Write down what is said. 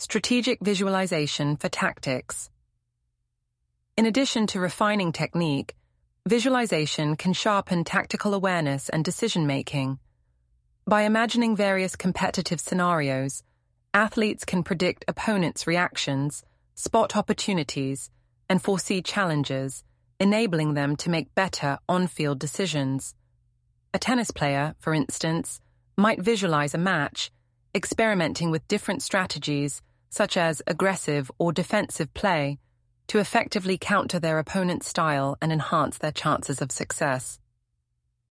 Strategic visualization for tactics. In addition to refining technique, visualization can sharpen tactical awareness and decision-making. By imagining various competitive scenarios, athletes can predict opponents' reactions, spot opportunities, and foresee challenges, enabling them to make better on-field decisions. A tennis player, for instance, might visualize a match, experimenting with different strategies such as aggressive or defensive play to effectively counter their opponent's style and enhance their chances of success.